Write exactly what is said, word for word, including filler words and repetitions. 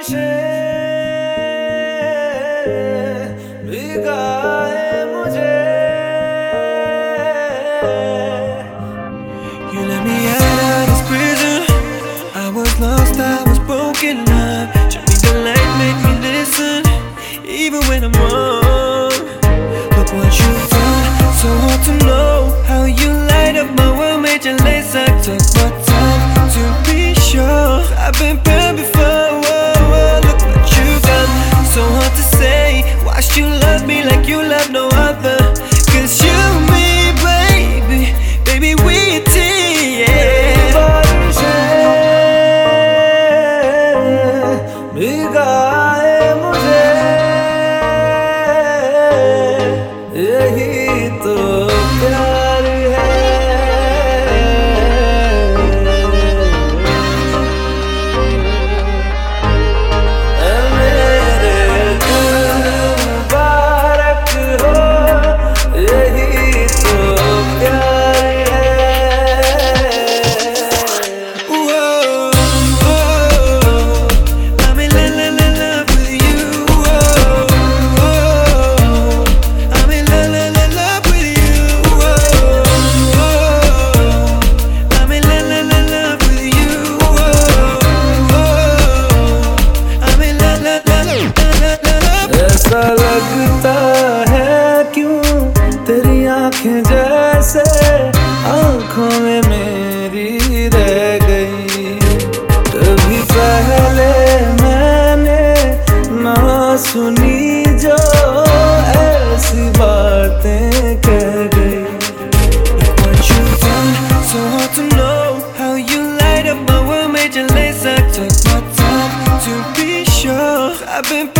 बारिशें भिगाए मुझे. You let me out of this prison. I was lost, I was broken up. Show me the light, make me listen, even when I'm wrong. Look what you've done, so hard to know how you light up my world, made your lace up. Took my time to be sure I've been burned before. Whoa, whoa, look what you've done, so hard to say. Watched you love me like you love no other. Cause you, me, baby, baby, we a team, yeah. बारिशें भिगाए मुझे, यही तो प्यार है. मेरे दिल मुबारक हो, यही तो प्यार है. Whoa, whoa, I'm in love, love, love with you. Whoa, whoa, I'm in love, love, love with you. Whoa, whoa, I'm in love, love, love with you. Whoa, whoa, I'm in love, love, love, love, love. ऐसा लगता है क्यों तेरी आंखें जैसे आंखों में मेरी रह गई. कभी पहले मैंने ना सुनी जो ऐसी बातें कह गई. What you've done, so hard to know how you light up my world, made your lace up. Took my time to be sure I've been